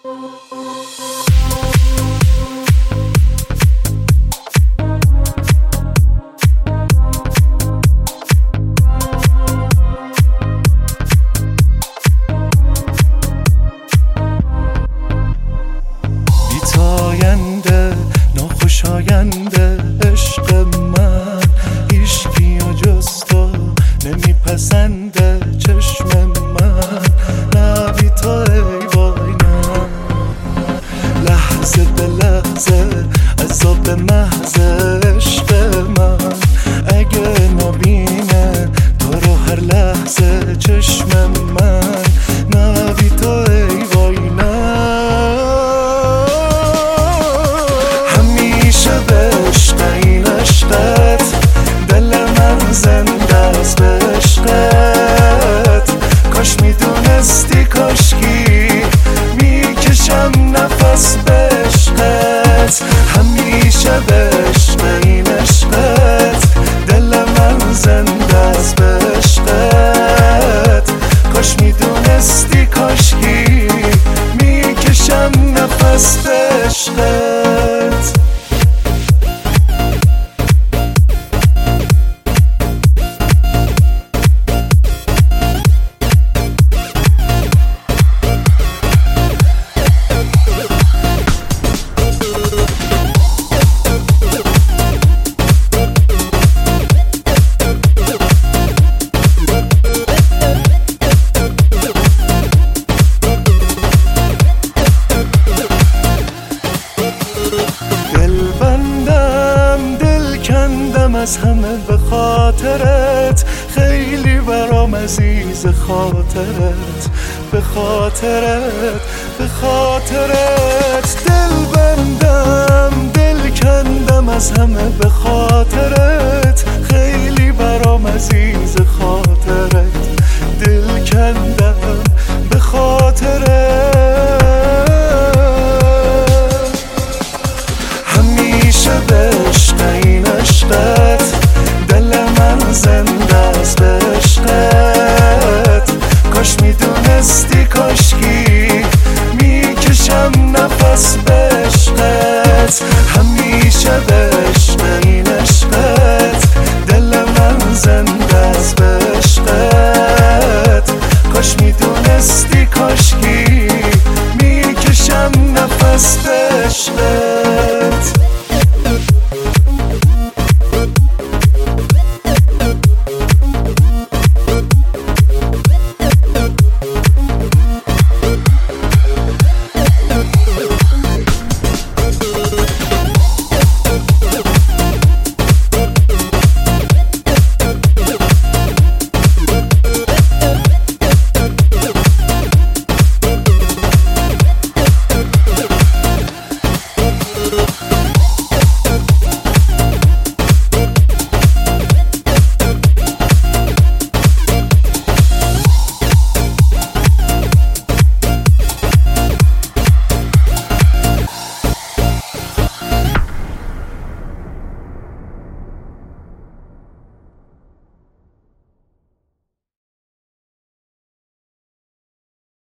ناخوشاینده عشق من، هیچکی جز تو نمیپسنده چشم من، نه بی تو ای وای نه. لحظه به لحظه عذاب محض عشق من، اگه نبینه تو رو هر لحظه چشم من، نه بی تو ای وای نه. به عشق این عشقت دل من زنده است، به عشقت کاش میدونستی، کاشکی میکشم نفس به عشقت. همیشه به عشق این عشقت دل من زنده است، به عشقت کاش میدونستی، کاشکی میکشم نفس به عشقت. از همه به خاطرت، خیلی برام عزیز خاطرت، به خاطرت، به خاطرت. دل بندم دل کندم از همه به خاطرت، خیلی برام عزیز خاطرت، دل کندم به خاطرت. همیشه به عشق این عشقت دل من زنده است، به عشقت کاش میدونستی، کاشکی میکشم نفس به عشقت.